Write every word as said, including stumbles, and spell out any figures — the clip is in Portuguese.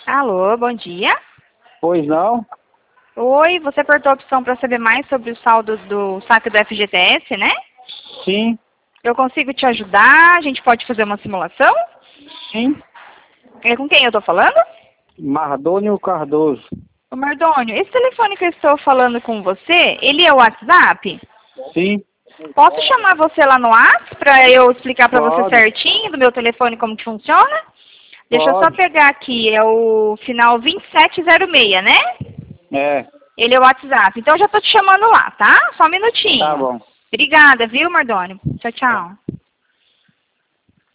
Alô, bom dia. Pois não? Oi, você apertou a opção para saber mais sobre o saldo do saque do F G T S, né? Sim, Eu consigo te ajudar? A gente pode fazer uma simulação? sim. É com quem eu tô falando? Mardônio Cardoso. O Mardônio, esse telefone que eu estou falando com você, ele é o WhatsApp? Sim, Posso chamar você lá no WhatsApp para eu explicar para você pode, certinho do meu telefone como que funciona? Deixa eu só pode. pegar aqui, é o final vinte e sete zero seis, né? É, Ele é o WhatsApp. Então eu já tô te chamando lá, tá? Só um tá minutinho. bom. Obrigada, viu, Mardônio? Tchau, tchau.